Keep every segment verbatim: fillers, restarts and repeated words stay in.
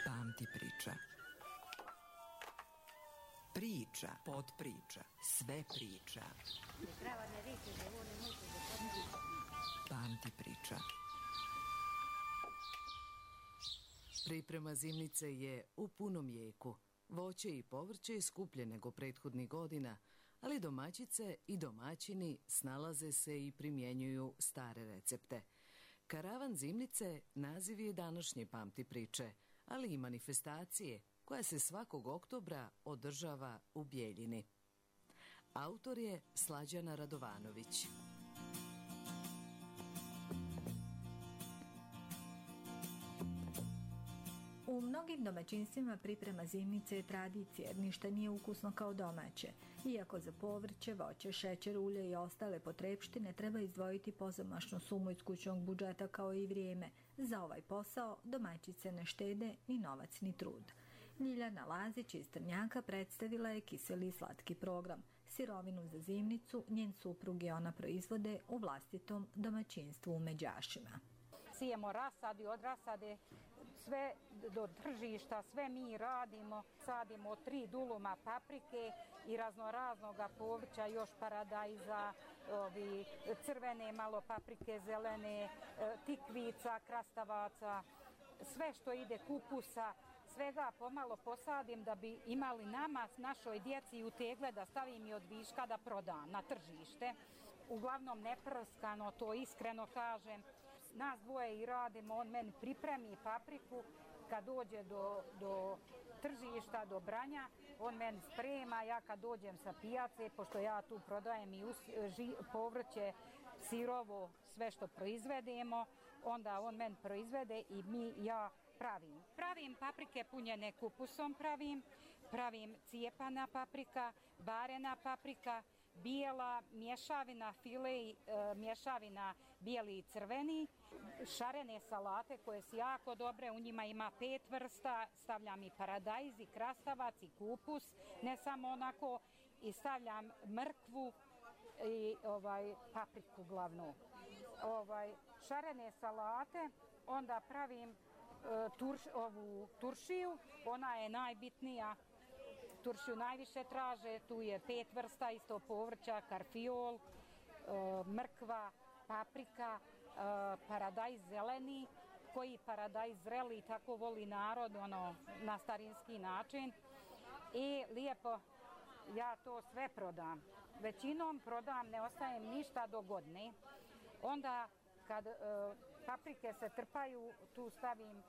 Pamti priča. Priča, podpriča, sve priča. Pamti priča. Priprema zimnice je u punom jeku. Voće i povrće je skuplje nego prethodnih godina, ali domaćice i domaćini snalaze se i primjenjuju stare recepte. Karavan zimnice naziv je današnje Pamti priče, ali i manifestacije koja se svakog oktobra održava u Bjeljini. Autor je Slađana Radovanović. U mnogim domaćinstvima priprema zimnice je tradicija jer ništa nije ukusno kao domaće. Iako za povrće, voće, šećer, ulje i ostale potrepštine treba izdvojiti pozamašnu sumu iz kućnog budžeta kao i vrijeme. Za ovaj posao domaćice ne štede ni novac ni trud. Ljiljana Lazić iz Trnjaka predstavila je kiseli i slatki program. Sirovinu za zimnicu njen suprug i ona proizvode u vlastitom domaćinstvu u Međašima. Sijemo rasadi od rasade, sve do tržišta, sve mi radimo. Sadimo tri duluma paprike i raznoraznoga povrća, još paradajza, ovi, crvene malo paprike, zelene, tikvica, krastavaca, sve što ide, kupusa. Svega pomalo posadim da bi imali nama, našoj djeci u tegle da stavim i od viška da prodam na tržište. Uglavnom neprskano, to iskreno kažem. Nas dvoje i radimo, on meni pripremi papriku, kad dođe do, do tržišta, do branja, on meni sprema, ja kad dođem sa pijace, pošto ja tu prodajem i us, ži, povrće, sirovo, sve što proizvedemo, onda on meni proizvede i mi, ja pravim. Pravim paprike punjene kupusom, pravim, pravim cijepana paprika, barena paprika, bijela mješavina, file, e, mješavina bijeli i crveni, šarene salate koje su jako dobre, u njima ima pet vrsta, stavljam i paradajz i krastavac i kupus, ne samo onako, i stavljam mrkvu i ovaj, papriku glavnu. Ovaj, šarene salate, onda pravim e, turš, ovu turšiju, ona je najbitnija. Turšiju najviše traže, tu je pet vrsta isto povrća, karfiol, mrkva, paprika, paradajz zeleni, koji paradajz zreli tako voli narod, ono, na starinski način. I lijepo ja to sve prodam. Većinom prodam, ne ostajem ništa do godine. Onda kad paprike se trpaju, tu stavim,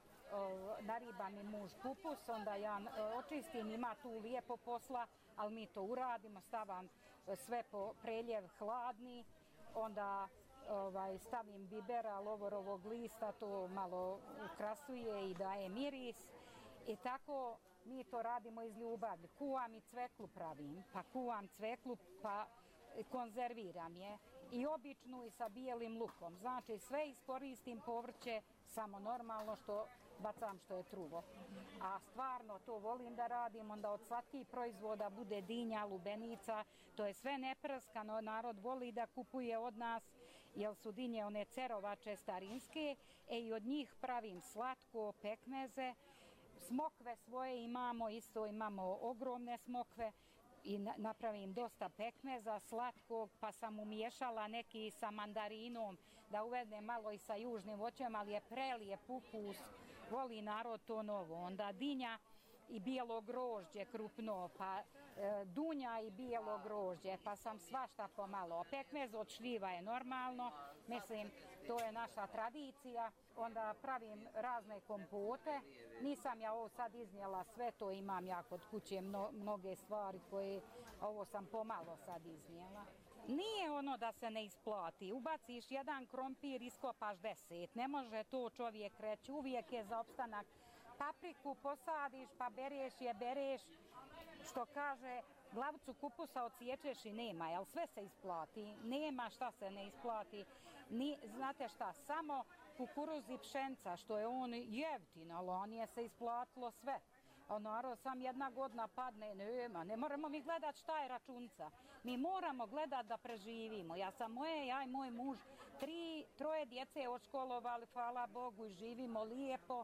nariba mi muž kupus, onda ja očistim, ima tu lijepo posla, ali mi to uradimo, stavam sve po preljev hladni, onda ovaj, stavim bibera, lovorovog lista, to malo ukrasuje i daje miris i tako mi to radimo iz ljubavi. Kuvam i cveklu pravim, pa kuvam cveklu, pa konzerviram je i običnu i sa bijelim lukom. Znači sve iskoristim povrće, samo normalno što bacam što je trulo. A stvarno to volim da radim, onda od slatkih proizvoda bude dinja, lubenica, to je sve neprskano, narod voli da kupuje od nas, jer su dinje one cerovače starinske, e i od njih pravim slatko, pekmeze, smokve svoje imamo, isto imamo ogromne smokve, i napravim dosta pekmeza slatkog, pa sam umiješala neki sa mandarinom, da uvedem malo i sa južnim voćem, ali je prelijep ukus, voli narod to novo. Onda dinja i bijelo grožđe krupno, pa e, dunja i bijelo grožđe, pa sam svašta pomalo. Pekmez od šljiva je normalno, mislim, to je naša tradicija. Onda pravim razne kompote, nisam ja ovo sad iznijela sve, to imam ja kod kuće mno, mnoge stvari koje, ovo sam pomalo sad iznijela. Nije ono da se ne isplati, ubaciš jedan krompir, iskopaš deset, ne može to čovjek reći, uvijek je za opstanak. Papriku posadiš, pa bereš je, bereš, što kaže, glavicu kupusa odsječeš i nema, jel sve se isplati, nema šta se ne isplati, Ni, znate šta, samo kukuruz i pšenca, što je on jeftin, ali on je se isplatilo sve. A narod sam jedna godina padne, nema, ne moramo mi gledat šta je računca, mi moramo gledat da preživimo. Ja sam moje, ja i moj muž, tri, troje djece odškolovali, hvala Bogu, i živimo lijepo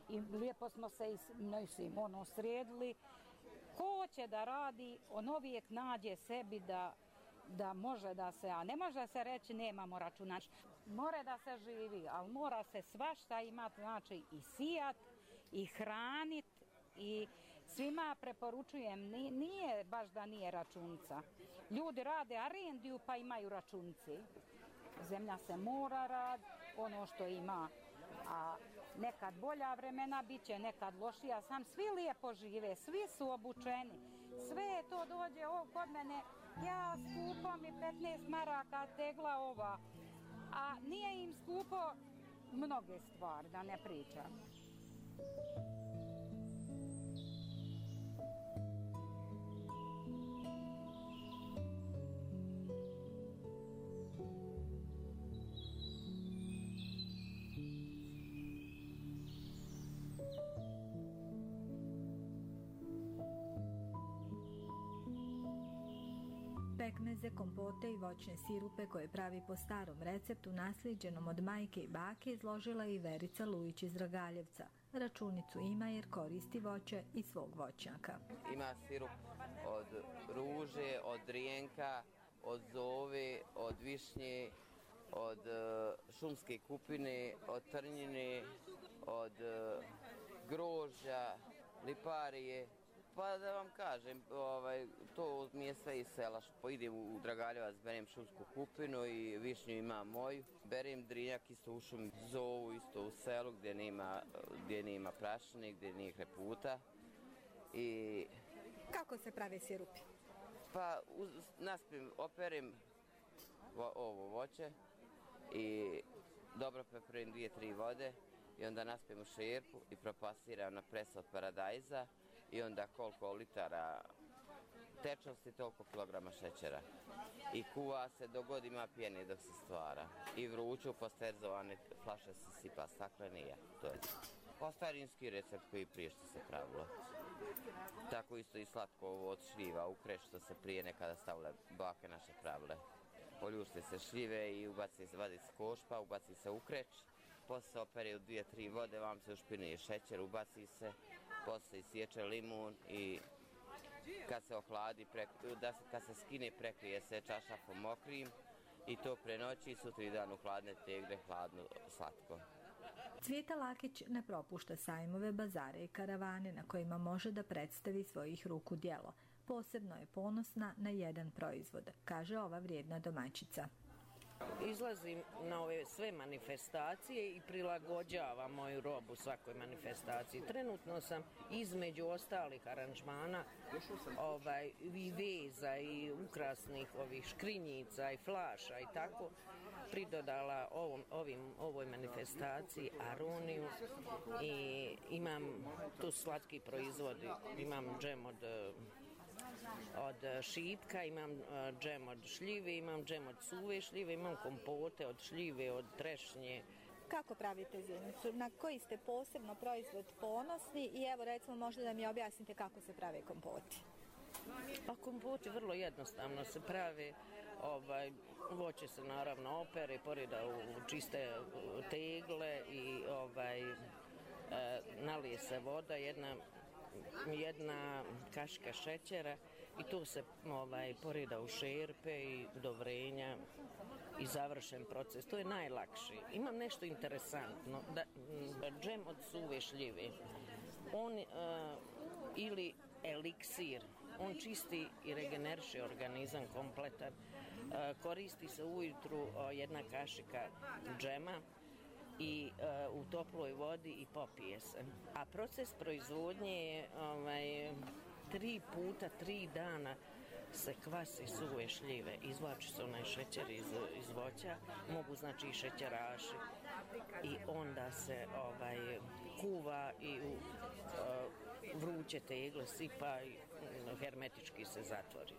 i lijepo smo se i mislim, ono, sredili. Ko će da radi, on uvijek nađe sebi da, da može da se, a ne može se reći nemamo računač. Mora da se živi, ali mora se svašta imati, znači i sijat, i hranit, i svima preporučujem, nije baš da nije računica. Ljudi rade arendiju pa imaju računici. Zemlja se mora rad, ono što ima, a nekad bolja vremena bit će, nekad lošija, sam svi lijepo žive, svi su obučeni, sve to dođe ovo kod mene, ja skupo mi petnaest maraka tegla ova, a nije im skupo mnoge stvari, da ne pričam. Pekmeze, kompote i voćne sirupe koje pravi po starom receptu naslijeđenom od majke i bake izložila i Verica Lujić iz Dragaljevca. Računicu ima jer koristi voće iz svog voćnjaka. Ima sirup od ruže, od drijenka, od zove, od višnje, od šumske kupine, od trnjine, od grožđa, liparije. Pa da vam kažem, ovaj, to mi je sve iz sela. Idem u Dragaljevac, berem šumsku kupinu i višnju imam moju. Berem drinjak isto u šumi, zovu isto u selu gdje nema, gdje nema prašine, gdje nije kreputa. I... Kako se prave sirupi? Pa uz, naspim, operim vo, ovo voće i dobro peperim dvije, tri vode i onda naspim u šerpu i propasiram na pres od paradajza. I onda koliko litara tečnosti, toliko kilograma šećera. I kuva se dok god ima pjene dok se stvara. I vruću pasterizovane flaše se sipa staklenija. To je po starinski recept koji prije što se pravilo. Tako isto i slatko ovo od šljiva, ukreš što se prije nekada stavile bake naše pravile. Poljušte se šljive i ubaci se, vadi se košpa, ubaci se ukreć. Poslije se opere u dvije, tri vode, vam se ušpinije šećer, ubaci se. Poslije sječe limun i kad se ohladi, da se, kad se skine prekrije se čašafom mokrim i to prenoći i sutri dan u hladne tegle, hladno, slatko. Cvijeta Lakić ne propušta sajmove, bazare i karavane na kojima može da predstavi svojih ruku djelo. Posebno je ponosna na jedan proizvod, kaže ova vrijedna domaćica. Izlazim na ove sve manifestacije i prilagođavam moju robu svakoj manifestaciji. Trenutno sam između ostalih aranžmana ovaj, i veza i ukrasnih ovih škrinjica i flaša i tako pridodala ovom, ovim, ovoj manifestaciji aroniju i imam tu slatki proizvodi, imam džem od od šipka, imam džem od šljive, imam džem od suve šljive, imam kompote od šljive, od trešnje. Kako pravite zimnicu? Na koji ste posebno proizvod ponosni i evo recimo možda da mi objasnite kako se prave kompoti? Pa kompoti vrlo jednostavno se prave, ovaj, voće se naravno opere, poreda u čiste tegle i ovaj, e, nalije se voda, jedna jedna kašika šećera i to se ovaj, poreda u šerpe i do vrenja i završen proces. To je najlakši. Imam nešto interesantno. Da, džem od suve šljive. On uh, ili eliksir. On čisti i regeneriše organizam kompletan. Uh, koristi se ujutru uh, jedna kašika džema i uh, u toploj vodi i popije se. A proces proizvodnje je ovaj, tri puta, tri dana se kvasi suve šljive. Izvlači se onaj šećer iz, iz voća, mogu znači i šećeraši. I onda se ovaj, kuva i u uh, vruće tegle sipa i uh, hermetički se zatvori.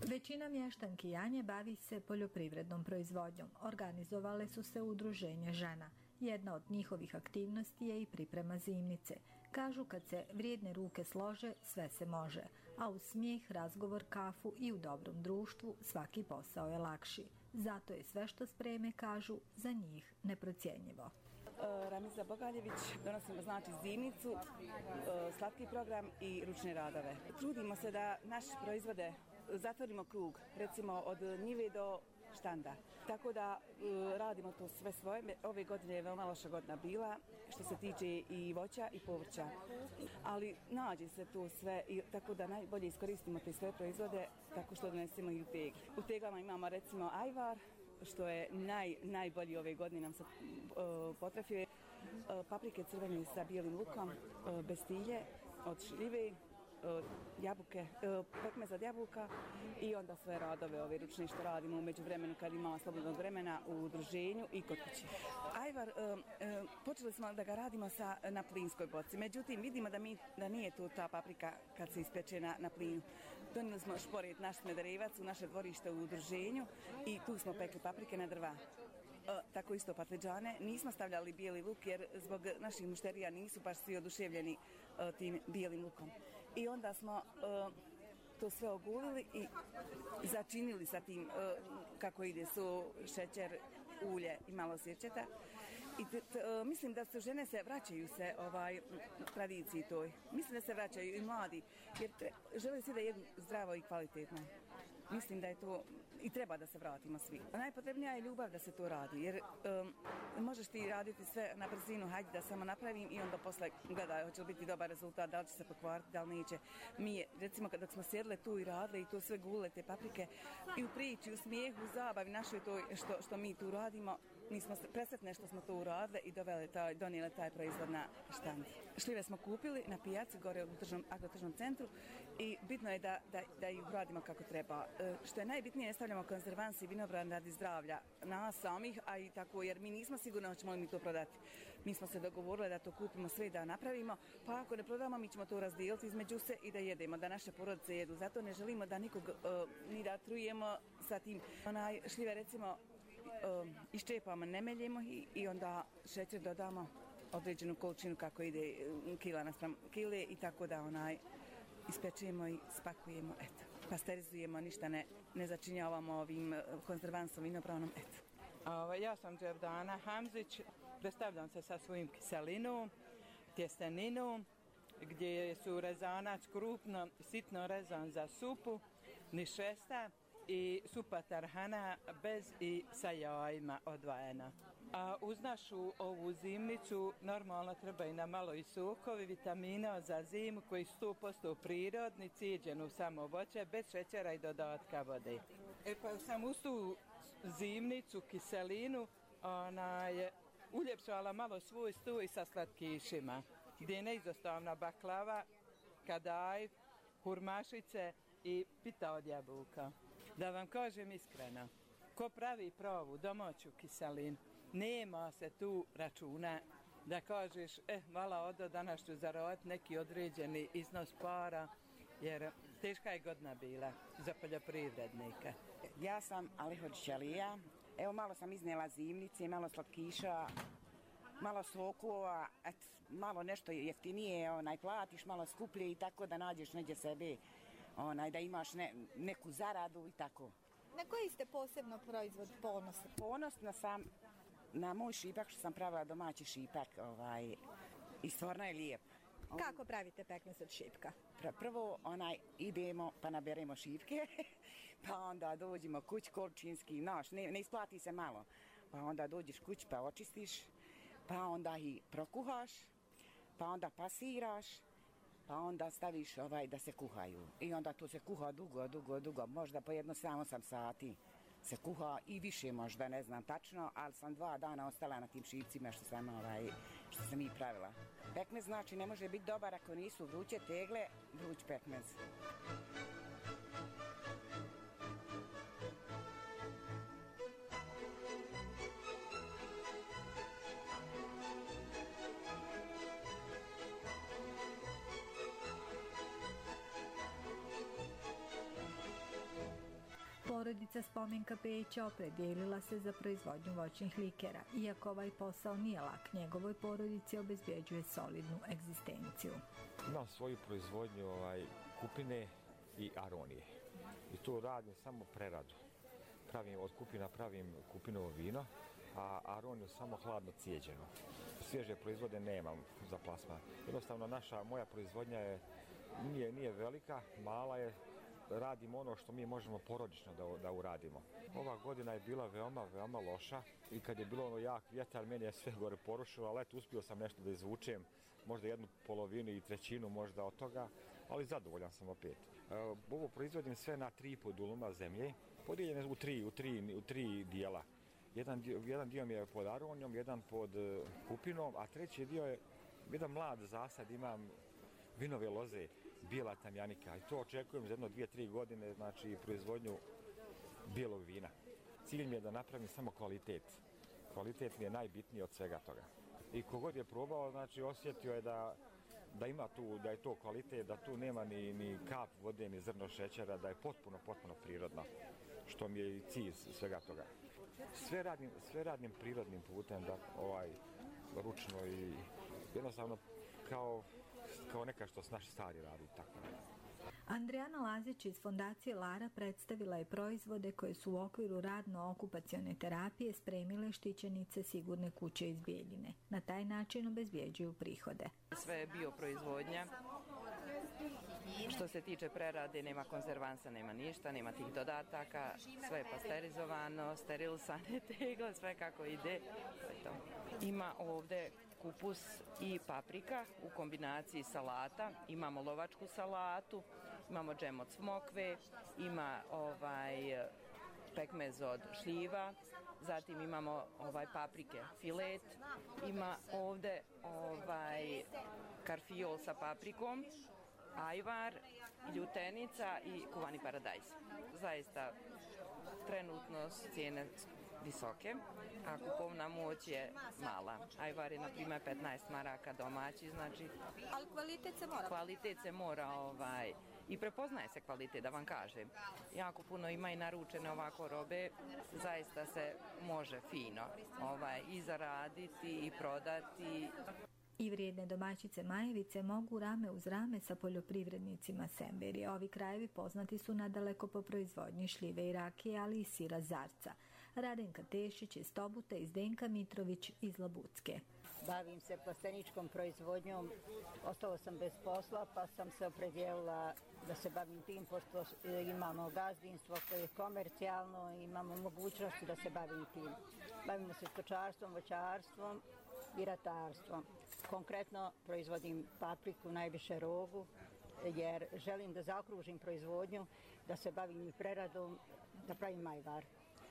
Većina mještanki Janje bavi se poljoprivrednom proizvodnjom. Organizovale su se udruženje žena. Jedna od njihovih aktivnosti je i priprema zimnice. Kažu kad se vrijedne ruke slože, sve se može. A uz smijeh, razgovor, kafu i u dobrom društvu svaki posao je lakši. Zato je sve što spreme, kažu, za njih neprocjenjivo. Ramiza Bogaljević, donosimo znači zimnicu, slatki program i ručne radove. Trudimo se da naše proizvode zatvorimo krug, recimo od njive do štanda. Tako da radimo to sve svoje. Ove godine je veoma loša godina bila što se tiče i voća i povrća. Ali nađe se to sve i tako da najbolje iskoristimo te sve proizvode tako što donesemo i u tegli. U teglama imamo recimo ajvar, što je naj, najbolji ove godine nam se uh, potrefio. Uh, paprike crvene sa bijelim lukom, uh, bestilje od šljive, uh, jabuke, uh, pekmez od jabuka i onda sve radove ove ručne što radimo u međuvremenu kad imamo slobodnog vremena u udruženju i kod kuće. Ajvar, uh, uh, počeli smo da ga radimo sa, na plinskoj boci, međutim vidimo da, mi, da nije tu ta paprika kad se ispeče na, na plinu. Donijeli smo šporet, naš smederevac u naše dvorište u udruženju i tu smo pekli paprike na drva. E, tako isto patliđane. Nismo stavljali bijeli luk jer zbog naših mušterija nisu baš svi oduševljeni e, tim bijelim lukom. I onda smo e, to sve ogulili i začinili sa tim e, kako ide su šećer, ulje i malo sirćeta. I t, t, uh, mislim da su žene se vraćaju se ovaj tradiciji toj. Mislim da se vraćaju i mladi jer tre, žele svi da jedu zdravo i kvalitetno. Mislim da je to i treba da se vratimo svi. Najpotrebnija je ljubav da se to radi jer um, možeš ti raditi sve na brzinu, hajde da samo napravim i onda posle gledaj hoće li biti dobar rezultat, da li će se pokvariti, da li neće. Mi recimo kada smo sjedle tu i radile i to sve gule, te paprike i u priči, u smijehu, u zabavi našoj to što, što mi tu radimo, mi smo presretne što smo to uradile i doveli taj, donijeli taj proizvod na štand. Šljive smo kupili na pijaci gore u tržnom, agrotržnom centru i bitno je da, da, da ih uradimo kako treba. E, što je najbitnije, ne stavljamo konzervansi i vinogran radi zdravlja nas samih, a i tako, jer mi nismo sigurni hoćemo li mi to prodati. Mi smo se dogovorili da to kupimo sve i da napravimo, pa ako ne prodamo mi ćemo to razdijeliti između se i da jedemo, da naše porodice jedu. Zato ne želimo da nikog e, ni da trujemo sa tim. Onaj šljive recimo Um, iščepamo, ne meljemo i, i onda šećer dodamo određenu količinu kako ide kila naspram kile i tako da onaj ispečemo i spakujemo, eto. Pasterizujemo, ništa ne, ne začinjavamo ovim konzervansom, vinobranom, eto. Ovo, ja sam Đerdana Hamzić, predstavljam se sa svojim kiselinom, tjesteninom, gdje su rezanac krupno, sitno rezan za supu, nišesta i supa tarhana bez i sa jajima odvajena. A uz našu ovu zimnicu normalno treba i na malo i sokovi, vitamina za zimu koji su sto posto prirodni, cijeđenu samo voće, bez šećera i dodatka vode. E pa sam uz tu zimnicu, kiselinu, ona je uljepšala malo svoj sto i sa slatkišima, gdje je neizostavna baklava, kadajf, hurmašice i pita od jabuka. Da vam kažem iskreno, ko pravi pravu domaću kiselinu, nema se tu računa da kažeš, eh, vala odo, danas ću zaraditi neki određeni iznos para, jer teška je godina bila za poljoprivrednika. Ja sam Alihođić Alija, evo malo sam iznijela zimnice, malo slatkiša, malo sokova, et, malo nešto jeftinije, onaj, platiš malo skuplje i tako da nađeš neđe sebe. Onaj, da imaš ne, neku zaradu i tako. Na koji ste posebno proizvod ponosni? Ponosna sam na moj šipak što sam pravila domaći šipak ovaj, i stvarno je lijep. Kako pravite pekmez od šipka? Prvo onaj, idemo pa naberemo šipke, pa onda dođemo kuć količinski, naš, ne, ne isplati se malo. Pa onda dođeš kuć pa očistiš, pa onda ih prokuhaš, pa onda pasiraš, pa onda staviš ovaj da se kuhaju. I onda to se kuha dugo, dugo, dugo, možda po jedno sedam osam sati se kuha i više možda, ne znam tačno, ali sam dva dana ostala na tim šipcima što sam, ovaj, što sam ih pravila. Pekmez znači ne može biti dobar ako nisu vruće tegle, vruć pekmez. porodica Spomenka Pejića opredijelila se za proizvodnju voćnih likera. Iako ovaj posao nije lak, njegovoj porodici obezbjeđuje solidnu egzistenciju. Imam svoju proizvodnju ovaj, kupine i aronije. I tu radim samo preradu. Pravim, od kupina pravim kupinovo vino, a aroniju samo hladno cijeđeno. Svježe proizvode nemam za plasman. Jednostavno naša, moja proizvodnja je, nije, nije velika, mala je. Radimo ono što mi možemo porodično da, da uradimo. Ova godina je bila veoma, veoma loša i kad je bilo ono jak vjetar, meni je sve gore porušilo, ali eto, uspio sam nešto da izvučem, možda jednu polovinu i trećinu možda od toga, ali zadovoljan sam opet. E, ovo proizvodim sve na tri i po duluma zemlje, podijeljene u tri, u tri, u tri dijela. Jedan dio, jedan dio mi je pod aronijom, jedan pod uh, kupinom, a treći dio je jedan mlad zasad, imam vinove loze, bijela tamjanika. I to očekujem za jedno, dvije, tri godine, znači proizvodnju bijelog vina. Cilj mi je da napravim samo kvalitet. Kvalitet mi je najbitniji od svega toga. I kogod je probao, znači osjetio je da, da ima tu, da je to kvalitet, da tu nema ni, ni kap vode, ni zrno šećera, da je potpuno, potpuno prirodno, što mi je i cilj svega toga. Sve radim, sve radim prirodnim putem, da, ovaj, ručno i jednostavno kao, kao neka što s naši stari radi, tako. Andrijana Lazić iz fondacije Lara predstavila je proizvode koje su u okviru radno-okupacione terapije spremile štićenice Sigurne kuće iz Bijeljine. Na taj način obezbjeđuju prihode. Sve je bioproizvodnja. Što se tiče prerade, nema konzervansa, nema ništa, nema tih dodataka, sve je pasterizovano, sterilisane tegle, sve kako ide. To. Ima ovdje kupus i paprika u kombinaciji salata, imamo lovačku salatu, imamo džem od smokve, ima ovaj pekmez od šljiva, zatim imamo ovaj paprike filet, ima ovdje ovaj karfiol sa paprikom, ajvar, ljutenica i kuvani paradajz. Zaista trenutno su cijene visoke, a kupovna moć je mala. Ajvar je na primjer petnaest maraka domaći, znači... Ali kvalitet se mora? Kvalitet se mora, ovaj, i prepoznaje se kvalitet, da vam kažem. Jako puno ima i naručene ovako robe, zaista se može fino ovaj, i zaraditi i prodati. I vrijedne domaćice Majevice mogu rame uz rame sa poljoprivrednicima Semberije. Ovi krajevi poznati su nadaleko po proizvodnji šljive i rakije, ali i sira Zarca. Radenka Tešić iz Tobuta i Zdenka Mitrović iz Labucke. Bavim se plasteničkom proizvodnjom, ostala sam bez posla pa sam se opredijelila da se bavim tim, pošto imamo gazdinstvo koje je komercijalno i imamo mogućnosti da se bavim tim. Bavimo se stočarstvom, voćarstvom i ratarstvom. Konkretno proizvodim papriku, najviše rogu, jer želim da zaokružim proizvodnju, da se bavim i preradom, da pravim ajvar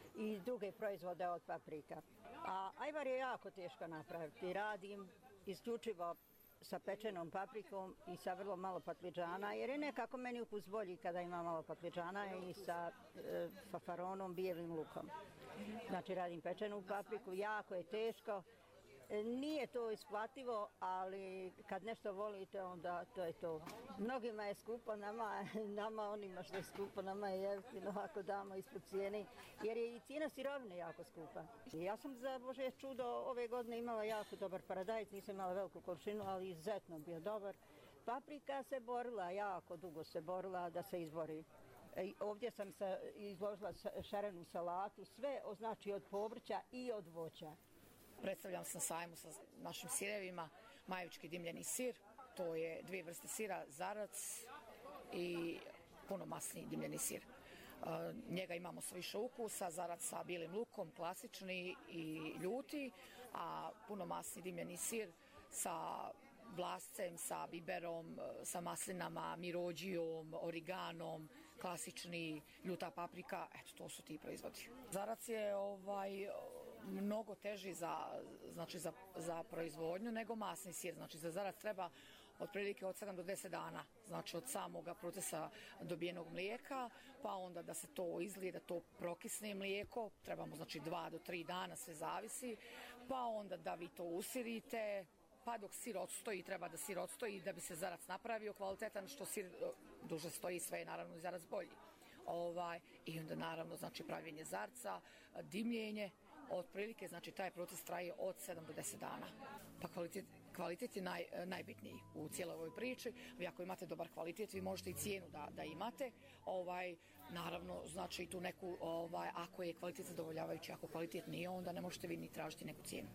i druge proizvode od paprika. A ajvar je jako teško napraviti. Radim isključivo sa pečenom paprikom i sa vrlo malo patliđana, jer je nekako meni ukus bolji kada ima malo patliđana i sa e, fafaronom, bijelim lukom. Znači radim pečenu papriku, jako je teško. Nije to isplativo, ali kad nešto volite, onda to je to. Mnogima je skupo, nama, nama onima što je skupo, nama je jeftino ako damo ispod cijene, jer je i cijena sirovine jako skupa. Ja sam za Božje čudo ove godine imala jako dobar paradajz, nisam imala veliku količinu, ali izuzetno bio dobar. Paprika se borila, jako dugo se borila da se izbori. E, ovdje sam se izložila šarenu salatu, sve znači od povrća i od voća. Predstavljam se na sajmu sa našim sirevima, majevički dimljeni sir, to je dvije vrste sira, Zarac i punomasni dimljeni sir. E, njega imamo sa više ukusa, Zarac sa bijelim lukom, klasični i ljuti, a punomasni dimljeni sir sa vlascem, sa biberom, sa maslinama, mirođijom, origanom, klasični, ljuta paprika, eto, to su ti proizvodi. Zarac je ovaj... mnogo teži za, znači za, za proizvodnju nego masni sir. Znači za Zarac treba otprilike od sedam do deset dana, znači od samoga procesa dobijenog mlijeka, pa onda da se to izlije, da to prokisne mlijeko, trebamo znači dva do tri dana, sve zavisi, pa onda da vi to usirite, pa dok sir odstoji, treba da sir odstoji da bi se Zarac napravio kvalitetan, što sir duže stoji, sve je naravno i Zarac bolji. ovaj, i onda naravno znači pravljenje zarca, dimljenje, otprilike znači taj proces traje od sedam do deset dana. Pa kvalitet, kvalitet je naj, najbitniji u cijeloj ovoj priči. Vi ako imate dobar kvalitet, vi možete i cijenu da, da imate. Ovaj, naravno, znači tu neku, ovaj, ako je kvalitet zadovoljavajući, ako kvalitet nije, onda ne možete vi ni tražiti neku cijenu.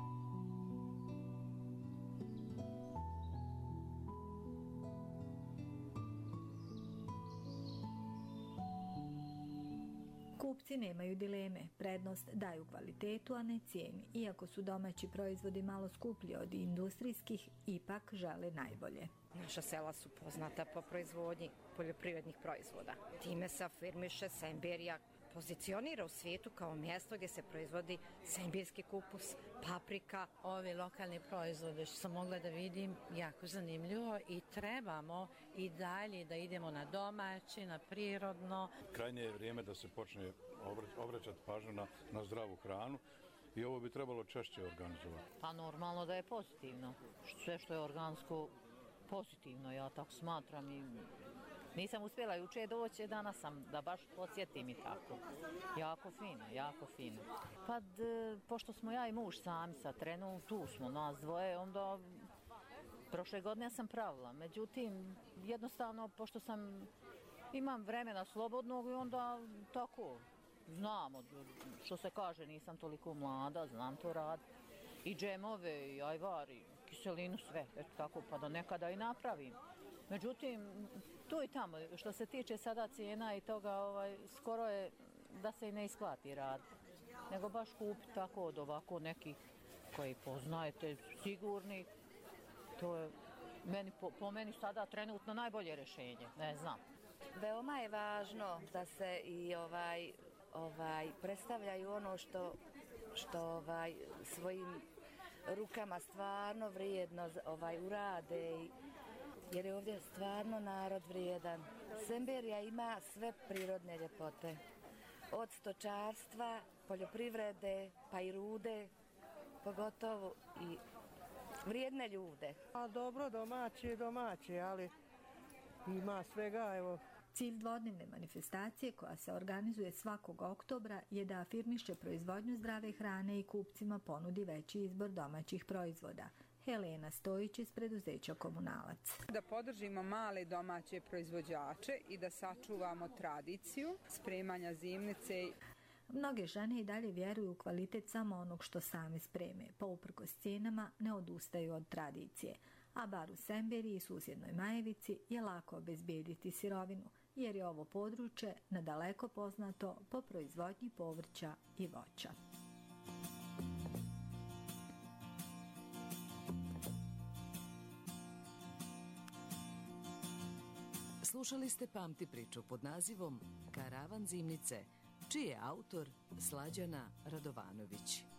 Kupci nemaju dileme, prednost daju kvalitetu, a ne cijeni. Iako su domaći proizvodi malo skuplji od industrijskih, ipak žele najbolje. Naša sela su poznata po proizvodnji poljoprivrednih proizvoda. Time se afirmiše Semberija pozicionira u svijetu kao mjesto gdje se proizvodi sembirski kupus, paprika. Ovi lokalni proizvode što sam mogla da vidim, jako zanimljivo i trebamo i dalje da idemo na domaći, na prirodno. Krajnje je vrijeme da se počne obraćati pažnju na, na zdravu hranu i ovo bi trebalo češće organizovati. Pa normalno da je pozitivno. Sve što je organsko pozitivno, ja tako smatram i nisam uspjela juče doći, danas sam da baš podsjetim i tako. Jako fino, jako fino. Pa d, pošto smo ja i muž sami sa trenu, tu smo nas dvoje, onda prošle godine ja sam pravila. Međutim, jednostavno, pošto sam imam vremena slobodnog i onda tako, znam, što se kaže, nisam toliko mlada, znam to rad. I džemove, i ajvari, kiselinu, sve, eto tako, pa da nekada i napravim. Međutim, tu i tamo, što se tiče sada cijena i toga, ovaj, skoro je da se i ne isplati rad. Nego baš kupiti tako od ovako nekih koji poznajete, sigurni. To je meni, po, po meni sada trenutno najbolje rješenje, ne znam. Veoma je važno da se i ovaj, ovaj, predstavljaju ono što, što ovaj, svojim rukama stvarno vrijedno ovaj, urade i jer je ovdje stvarno narod vrijedan. Semberija ima sve prirodne ljepote. Od stočarstva, poljoprivrede, pa i rude, pogotovo i vrijedne ljude. A dobro, domaći je domaći, ali ima svega, evo. Cilj dvodnevne manifestacije koja se organizuje svakog oktobra je da afirmiše proizvodnju zdrave hrane i kupcima ponudi veći izbor domaćih proizvoda. Helena Stojić iz preduzeća Komunalac. Da podržimo male domaće proizvođače i da sačuvamo tradiciju spremanja zimnice. Mnoge žene i dalje vjeruju u kvalitet samo onog što same spreme, pa uprkos cijenama ne odustaju od tradicije. A bar u Semberiji i susjednoj Majevici je lako obezbijediti sirovinu, jer je ovo područje nadaleko poznato po proizvodnji povrća i voća. Slušali ste Pamti priču pod nazivom Karavan zimnice, čiji je autor Slađana Radovanović.